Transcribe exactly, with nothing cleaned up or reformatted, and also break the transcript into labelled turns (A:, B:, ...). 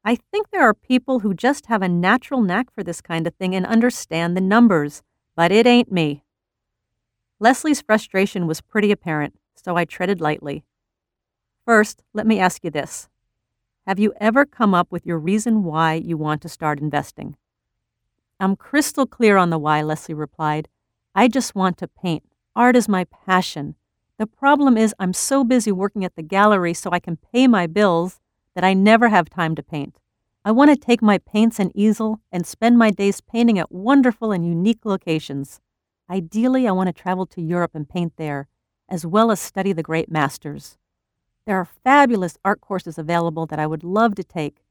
A: I think there are people who just have a natural knack for this kind of thing and understand the numbers, but it ain't me. Leslie's frustration was pretty apparent, so I treaded lightly. First, let me ask you this. Have you ever come up with your reason why you want to start investing? I'm crystal clear on the why, Leslie replied. I just want to paint. Art is my passion. The problem is I'm so busy working at the gallery so I can pay my bills that I never have time to paint. I want to take my paints and easel and spend my days painting at wonderful and unique locations. Ideally, I want to travel to Europe and paint there, as well as study the great masters. There are fabulous art courses available that I would love to take,